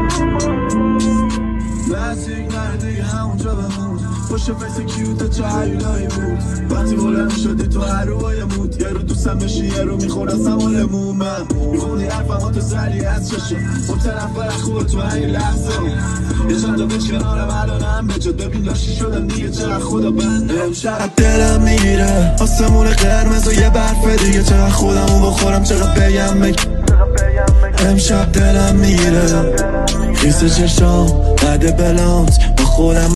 نزدیک نردی همونجا بمون پشت فیس کیوت چه هیولایی بود وقتی بلند شدی تو هر روای موت یه رو دوستم بشی یه رو میخورستم و لمومم میخونی حرفم تو سری از چشم اون طرف برای خوب تو این لحظه یه چند تا بچ کنارم الانم بجد ببین داشتی شدم دیگه چقدر خدا بنده امشب دلم میگیره آسمون قرمز و یه برف دیگه چقدر خودمو بخورم چقدر بگم امشب دلم میگیره خیس چشام بعد بلانت با خودم